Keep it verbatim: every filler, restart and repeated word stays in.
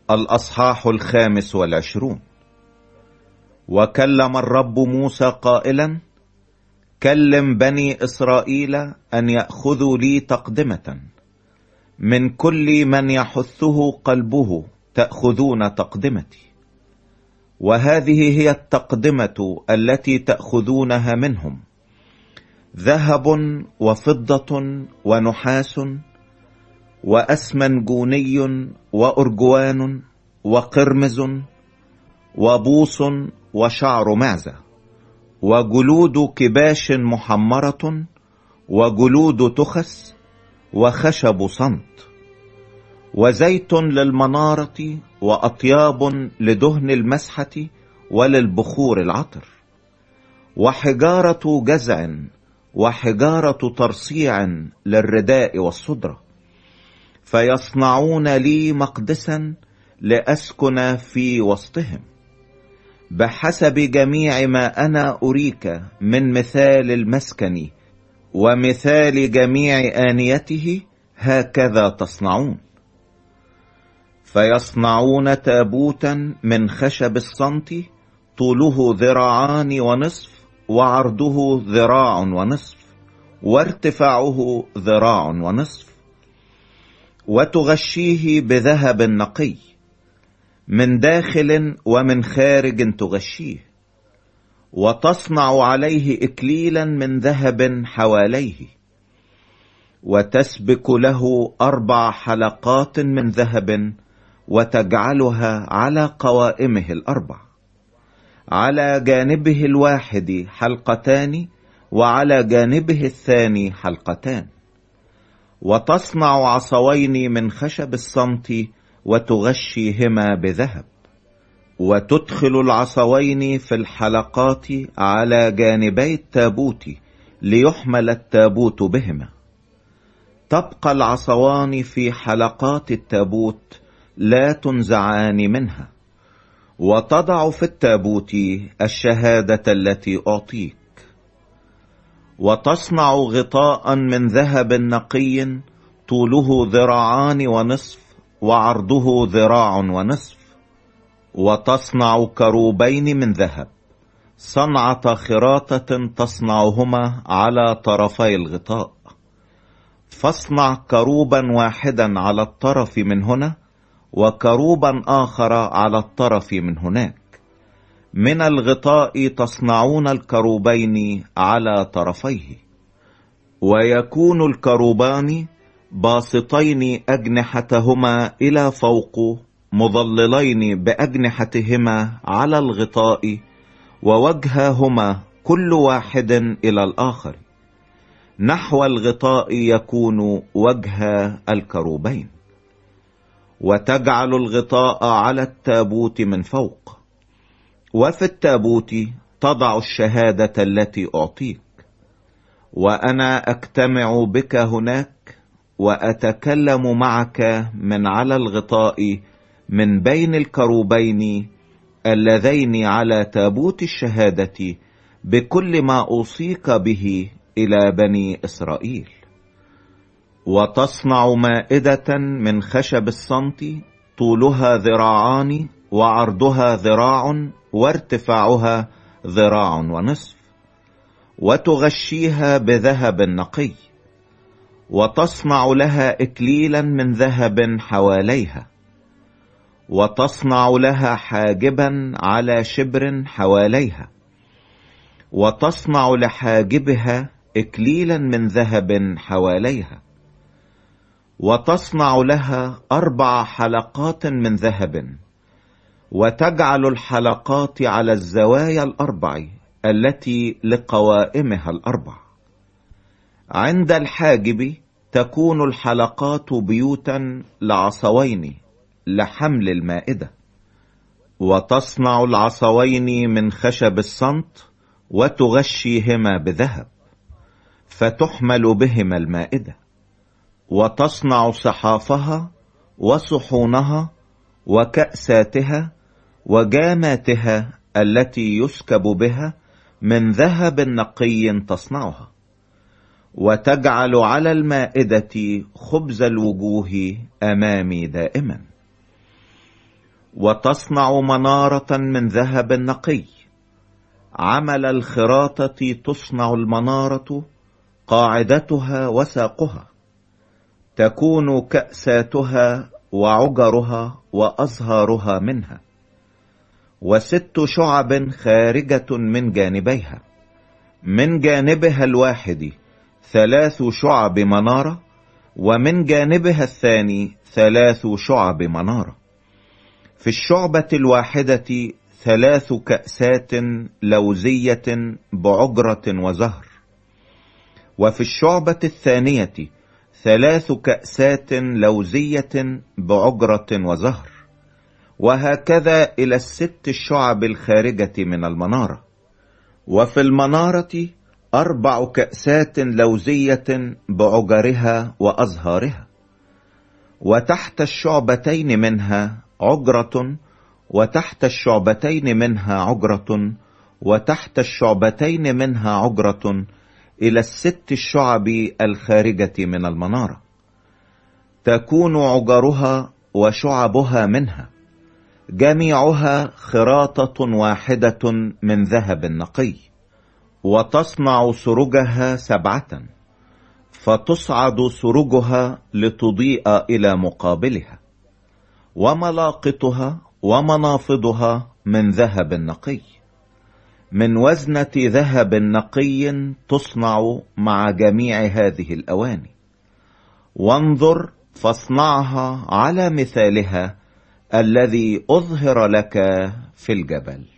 الأصحاح الخامس والعشرون. وكلم الرب موسى قائلا: كلم بني إسرائيل أن يأخذوا لي تقدمة من كل من يحثه قلبه، تأخذون تقدمتي. وهذه هي التقدمة التي تأخذونها منهم: ذهب وفضة ونحاس وأسمنجوني وأرجوان وقرمز وبوص وشعر معزة وجلود كباش محمرة وجلود تخس وخشب صمت وزيت للمنارة وأطياب لدهن المسحة وللبخور العطر وحجارة جزع وحجارة ترصيع للرداء والصدرة، فيصنعون لي مقدسا لأسكن في وسطهم بحسب جميع ما أنا أريك من مثال المسكن ومثال جميع آنيته، هكذا تصنعون. فيصنعون تابوتا من خشب الصمت، طوله ذراعان ونصف وعرضه ذراع ونصف وارتفاعه ذراع ونصف، وتغشيه بذهب نقي من داخل ومن خارج تغشيه، وتصنع عليه إكليلا من ذهب حواليه، وتسبك له أربع حلقات من ذهب وتجعلها على قوائمه الأربع، على جانبه الواحد حلقتان وعلى جانبه الثاني حلقتان. وتصنع عصوين من خشب الصمت وتغشيهما بذهب، وتدخل العصوين في الحلقات على جانبي التابوت ليحمل التابوت بهما. تبقى العصوان في حلقات التابوت لا تنزعان منها. وتضع في التابوت الشهادة التي أعطيك. وتصنع غطاء من ذهب نقي، طوله ذراعان ونصف وعرضه ذراع ونصف. وتصنع كروبين من ذهب، صنعة خراطة تصنعهما على طرفي الغطاء. فاصنع كروبا واحدا على الطرف من هنا وكروبا آخر على الطرف من هناك. من الغطاء تصنعون الكروبين على طرفيه. ويكون الكروبان باسطين أجنحتهما إلى فوق، مظللين بأجنحتهما على الغطاء، ووجههما كل واحد إلى الآخر. نحو الغطاء يكون وجه الكروبين. وتجعل الغطاء على التابوت من فوق. وفي التابوت تضع الشهادة التي أعطيك. وأنا أجتمع بك هناك وأتكلم معك من على الغطاء من بين الكروبين اللذين على تابوت الشهادة بكل ما أوصيك به إلى بني إسرائيل. وتصنع مائدة من خشب الصمت، طولها ذراعان وعرضها ذراع وارتفاعها ذراع ونصف، وتغشيها بذهب نقي. وتصنع لها إكليلا من ذهب حواليها. وتصنع لها حاجبا على شبر حواليها. وتصنع لحاجبها إكليلا من ذهب حواليها. وتصنع لها أربع حلقات من ذهب، وتجعل الحلقات على الزوايا الأربع التي لقوائمها الأربع. عند الحاجب تكون الحلقات بيوتا لعصوين لحمل المائدة. وتصنع العصوين من خشب الصمت وتغشيهما بذهب، فتحمل بهما المائدة. وتصنع صحافها وصحونها وكأساتها وجاماتها التي يسكب بها من ذهب نقي تصنعها. وتجعل على المائدة خبز الوجوه أمامي دائما. وتصنع منارة من ذهب نقي. عمل الخراطة تصنع المنارة، قاعدتها وساقها. تكون كأساتها وعجرها وأزهارها منها، وست شعب خارجة من جانبيها. من جانبها الواحد ثلاث شعب منارة، ومن جانبها الثاني ثلاث شعب منارة. في الشعبة الواحدة ثلاث كأسات لوزية بعجرة وزهر، وفي الشعبة الثانية ثلاث كأسات لوزية بعجرة وزهر، وهكذا إلى الست الشعب الخارجة من المنارة. وفي المنارة أربع كأسات لوزية بعجرها وأزهارها، وتحت الشعبتين منها عجرة، وتحت الشعبتين منها عجرة، وتحت الشعبتين منها عجرة، إلى الست الشعب الخارجة من المنارة. تكون عجرها وشعبها منها جميعها خراطة واحدة من ذهب نقي. وتصنع سرجها سبعة، فتصعد سرجها لتضيء إلى مقابلها، وملاقطها ومنافضها من ذهب نقي. من وزنة ذهب نقي تصنع مع جميع هذه الأواني. وانظر فاصنعها على مثالها الذي أظهر لك في الجبل.